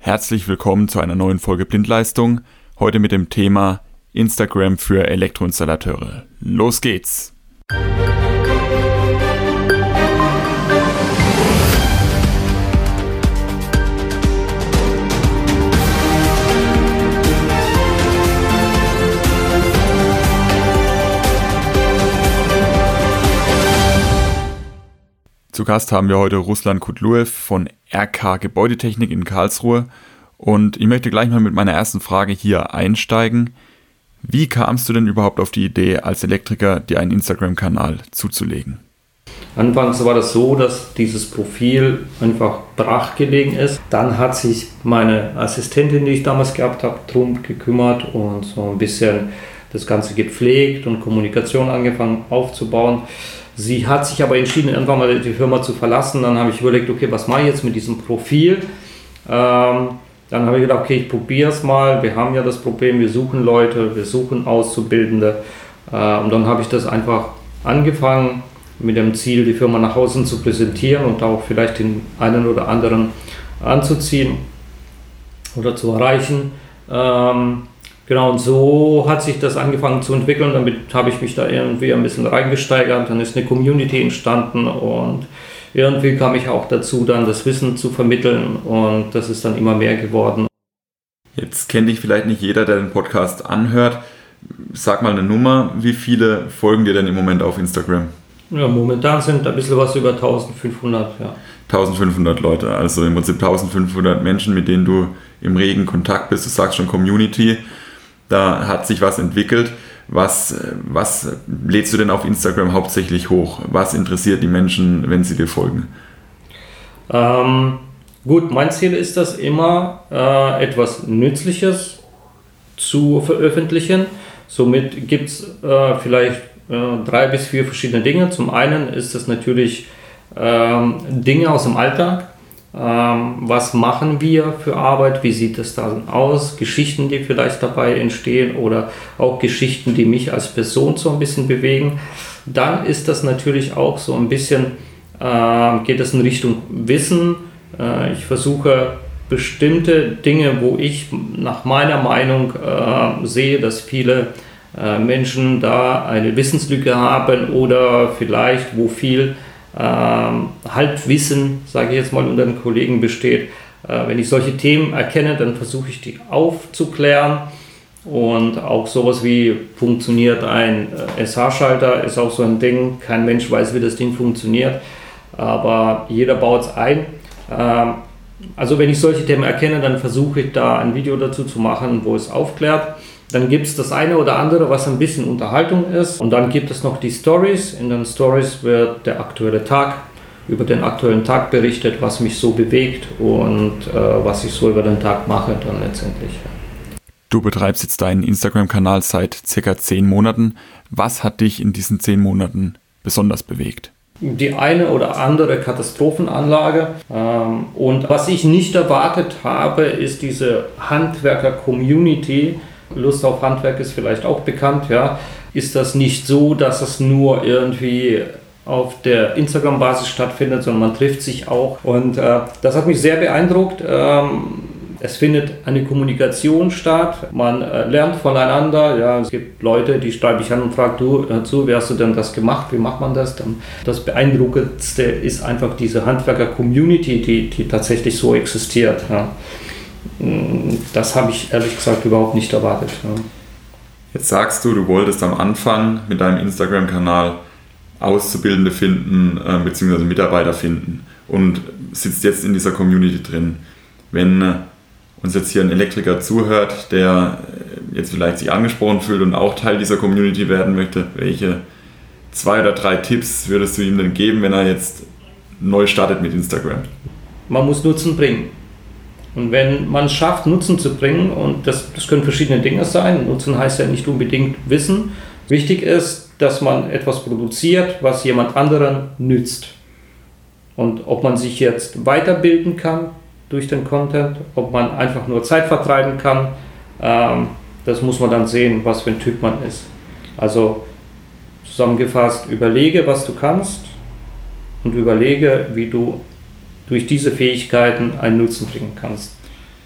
Herzlich willkommen zu einer neuen Folge Blindleistung. Heute mit dem Thema Instagram für Elektroinstallateure. Los geht's! Zu Gast haben wir heute Ruslan Kutluev von RK Gebäudetechnik in Karlsruhe und ich möchte gleich mal mit meiner ersten Frage hier einsteigen. Wie kamst du denn überhaupt auf die Idee, als Elektriker dir einen Instagram-Kanal zuzulegen? Anfangs war das so, dass dieses Profil einfach brach gelegen ist. Dann hat sich meine Assistentin, die ich damals gehabt habe, drum gekümmert und so ein bisschen das Ganze gepflegt und Kommunikation angefangen aufzubauen. Sie hat sich aber entschieden, irgendwann mal die Firma zu verlassen. Dann habe ich überlegt, okay, was mache ich jetzt mit diesem Profil? Dann habe ich gedacht, okay, ich probiere es mal. Wir haben ja das Problem, wir suchen Leute, wir suchen Auszubildende. Und dann habe ich das einfach angefangen mit dem Ziel, die Firma nach außen zu präsentieren und auch vielleicht den einen oder anderen anzuziehen oder zu erreichen. Genau, und so hat sich das angefangen zu entwickeln. Damit habe ich mich da irgendwie ein bisschen reingesteigert. Dann ist eine Community entstanden und irgendwie kam ich auch dazu, dann das Wissen zu vermitteln und das ist dann immer mehr geworden. Jetzt kennt dich vielleicht nicht jeder, der den Podcast anhört. Sag mal eine Nummer, wie viele folgen dir denn im Moment auf Instagram? Ja, momentan sind ein bisschen was über 1500, ja. 1500 Leute, also im Prinzip 1500 Menschen, mit denen du im regen Kontakt bist. Du sagst schon Community. Da hat sich was entwickelt. Was lädst du denn auf Instagram hauptsächlich hoch? Was interessiert die Menschen, wenn sie dir folgen? Gut, mein Ziel ist das immer, etwas Nützliches zu veröffentlichen. Somit gibt es vielleicht 3 bis 4 verschiedene Dinge. Zum einen ist es natürlich Dinge aus dem Alltag. Was machen wir für Arbeit, wie sieht es dann aus, Geschichten, die vielleicht dabei entstehen oder auch Geschichten, die mich als Person so ein bisschen bewegen. Dann ist das natürlich auch so ein bisschen, geht es in Richtung Wissen. Ich versuche bestimmte Dinge, wo ich nach meiner Meinung sehe, dass viele Menschen da eine Wissenslücke haben oder vielleicht wo viel Halbwissen, sage ich jetzt mal, unter den Kollegen besteht. Wenn ich solche Themen erkenne, dann versuche ich die aufzuklären und auch sowas wie funktioniert ein SH-Schalter ist auch so ein Ding. Kein Mensch weiß, wie das Ding funktioniert, aber jeder baut es ein. Also wenn ich solche Themen erkenne, dann versuche ich da ein Video dazu zu machen, wo es aufklärt. Dann gibt es das eine oder andere, was ein bisschen Unterhaltung ist. Und dann gibt es noch die Stories. In den Stories wird der aktuelle Tag, über den aktuellen Tag berichtet, was mich so bewegt und was ich so über den Tag mache dann letztendlich. Du betreibst jetzt deinen Instagram-Kanal seit circa 10 Monaten. Was hat dich in diesen 10 Monaten besonders bewegt? Die eine oder andere Katastrophenanlage. Und was ich nicht erwartet habe, ist diese Handwerker-Community. Lust auf Handwerk ist vielleicht auch bekannt, ja. Ist das nicht so, dass es nur irgendwie auf der Instagram-Basis stattfindet, sondern man trifft sich auch. Und das hat mich sehr beeindruckt. Es findet eine Kommunikation statt, man lernt voneinander. Ja. Es gibt Leute, die schreibe ich an und frage, du, wie hast du denn das gemacht, wie macht man das? Dann das Beeindruckendste ist einfach diese Handwerker-Community, die tatsächlich so existiert. Ja. Das habe ich ehrlich gesagt überhaupt nicht erwartet. Ja. Jetzt sagst du wolltest am Anfang mit deinem Instagram-Kanal Auszubildende finden, beziehungsweise Mitarbeiter finden und sitzt jetzt in dieser Community drin. Wenn uns jetzt hier ein Elektriker zuhört, der jetzt vielleicht sich angesprochen fühlt und auch Teil dieser Community werden möchte, welche 2 oder 3 Tipps würdest du ihm denn geben, wenn er jetzt neu startet mit Instagram? Man muss Nutzen bringen. Und wenn man es schafft, Nutzen zu bringen, und das können verschiedene Dinge sein, Nutzen heißt ja nicht unbedingt Wissen. Wichtig ist, dass man etwas produziert, was jemand anderen nützt. Und ob man sich jetzt weiterbilden kann durch den Content, ob man einfach nur Zeit vertreiben kann, das muss man dann sehen, was für ein Typ man ist. Also zusammengefasst, überlege, was du kannst und überlege, wie du durch diese Fähigkeiten einen Nutzen bringen kannst.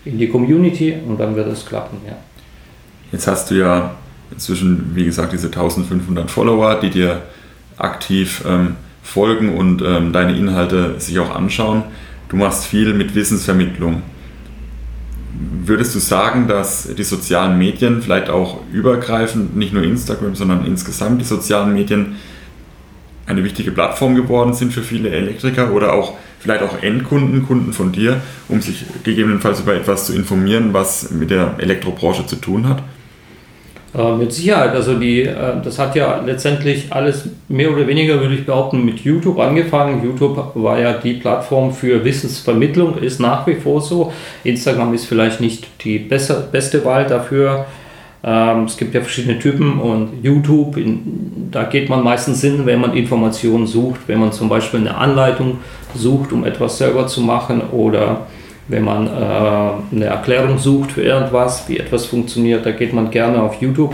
in die Community und dann wird es klappen, ja. Jetzt hast du ja inzwischen, wie gesagt, diese 1500 Follower, die dir aktiv folgen und deine Inhalte sich auch anschauen. Du machst viel mit Wissensvermittlung. Würdest du sagen, dass die sozialen Medien, vielleicht auch übergreifend, nicht nur Instagram, sondern insgesamt die sozialen Medien eine wichtige Plattform geworden sind für viele Elektriker oder auch vielleicht auch Endkunden, Kunden von dir, um sich gegebenenfalls über etwas zu informieren, was mit der Elektrobranche zu tun hat? Mit Sicherheit, also das hat ja letztendlich alles mehr oder weniger, würde ich behaupten, mit YouTube angefangen. YouTube war ja die Plattform für Wissensvermittlung, ist nach wie vor so. Instagram ist vielleicht nicht die beste Wahl dafür. Es gibt ja verschiedene Typen und YouTube, da geht man meistens hin, wenn man Informationen sucht, wenn man zum Beispiel eine Anleitung sucht, um etwas selber zu machen oder wenn man eine Erklärung sucht für irgendwas, wie etwas funktioniert, da geht man gerne auf YouTube.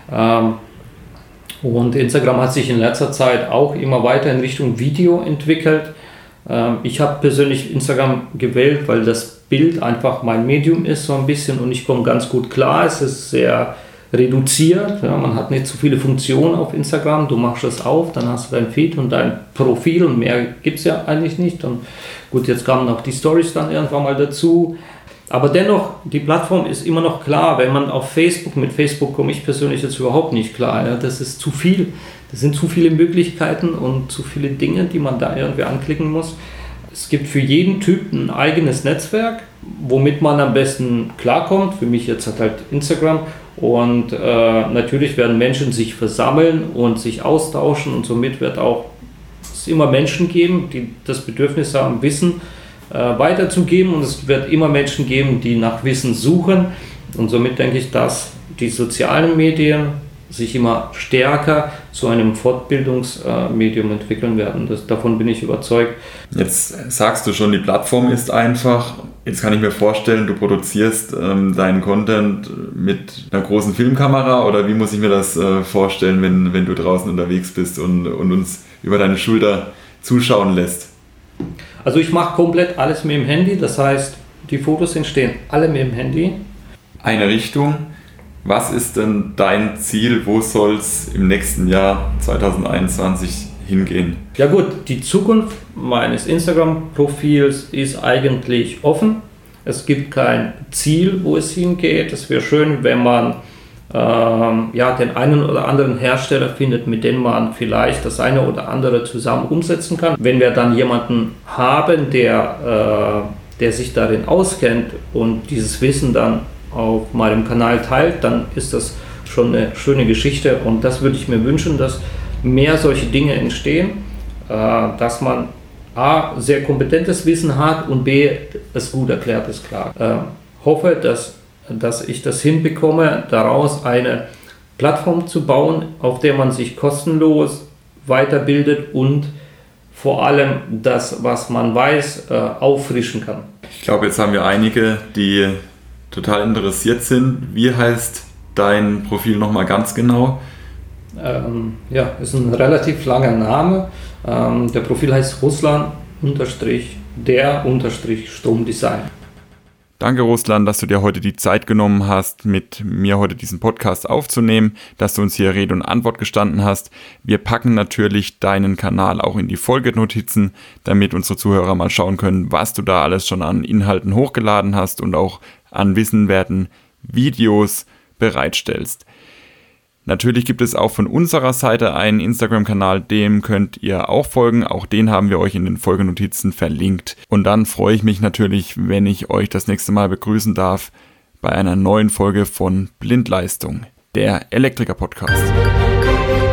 Und Instagram hat sich in letzter Zeit auch immer weiter in Richtung Video entwickelt. Ich habe persönlich Instagram gewählt, weil das Bild einfach mein Medium ist, so ein bisschen, und ich komme ganz gut klar. Es ist sehr reduziert, ja, man hat nicht so viele Funktionen auf Instagram. Du machst das auf, dann hast du dein Feed und dein Profil und mehr gibt es ja eigentlich nicht. Und gut, jetzt kamen auch die Stories dann irgendwann mal dazu. Aber dennoch, die Plattform ist immer noch klar, wenn man auf Facebook, mit Facebook komme ich persönlich jetzt überhaupt nicht klar. Ja, das ist zu viel, das sind zu viele Möglichkeiten und zu viele Dinge, die man da irgendwie anklicken muss. Es gibt für jeden Typ ein eigenes Netzwerk, womit man am besten klarkommt. Für mich jetzt hat halt Instagram. Und natürlich werden Menschen sich versammeln und sich austauschen und somit wird auch es immer Menschen geben, die das Bedürfnis haben, Wissen weiterzugeben, und es wird immer Menschen geben, die nach Wissen suchen, und somit denke ich, dass die sozialen Medien sich immer stärker zu einem Fortbildungsmedium entwickeln werden. Davon bin ich überzeugt. Jetzt sagst du schon, die Plattform ist einfach. Jetzt kann ich mir vorstellen, du produzierst deinen Content mit einer großen Filmkamera, oder wie muss ich mir das vorstellen, wenn du draußen unterwegs bist und uns über deine Schulter zuschauen lässt? Also ich mache komplett alles mit dem Handy, das heißt, die Fotos entstehen alle mit dem Handy. Eine Richtung. Was ist denn dein Ziel? Wo soll es im nächsten Jahr 2021 hingehen? Ja gut, die Zukunft meines Instagram-Profils ist eigentlich offen. Es gibt kein Ziel, wo es hingeht. Es wäre schön, wenn man den einen oder anderen Hersteller findet, mit dem man vielleicht das eine oder andere zusammen umsetzen kann. Wenn wir dann jemanden haben, der sich darin auskennt und dieses Wissen dann auf meinem Kanal teilt, dann ist das schon eine schöne Geschichte, und das würde ich mir wünschen, dass mehr solche Dinge entstehen, dass man A, sehr kompetentes Wissen hat und B, es gut erklärt ist, klar. Hoffe, dass ich das hinbekomme, daraus eine Plattform zu bauen, auf der man sich kostenlos weiterbildet und vor allem das, was man weiß, auffrischen kann. Ich glaube, jetzt haben wir einige, die total interessiert sind. Wie heißt dein Profil nochmal ganz genau? Ist ein relativ langer Name. Der Profil heißt Ruslan_der_Stromdesign. Danke, Ruslan, dass du dir heute die Zeit genommen hast, mit mir heute diesen Podcast aufzunehmen, dass du uns hier Rede und Antwort gestanden hast. Wir packen natürlich deinen Kanal auch in die Folgenotizen, damit unsere Zuhörer mal schauen können, was du da alles schon an Inhalten hochgeladen hast und auch an wissenswerten Videos bereitstellst. Natürlich gibt es auch von unserer Seite einen Instagram-Kanal, dem könnt ihr auch folgen. Auch den haben wir euch in den Folgenotizen verlinkt. Und dann freue ich mich natürlich, wenn ich euch das nächste Mal begrüßen darf bei einer neuen Folge von Blindleistung, der Elektriker-Podcast.